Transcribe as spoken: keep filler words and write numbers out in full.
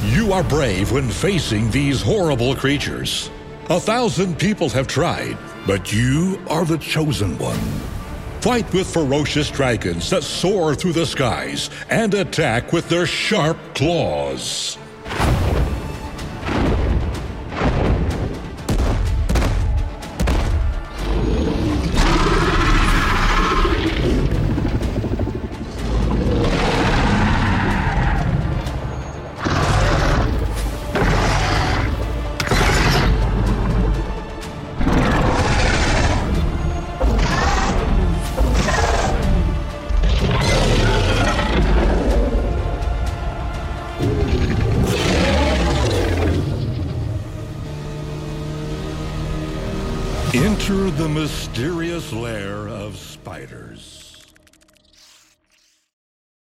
You are brave when facing these horrible creatures. A thousand people have tried, but you are the chosen one. Fight with ferocious dragons that soar through the skies and attack with their sharp claws. Enter the mysterious lair of spiders.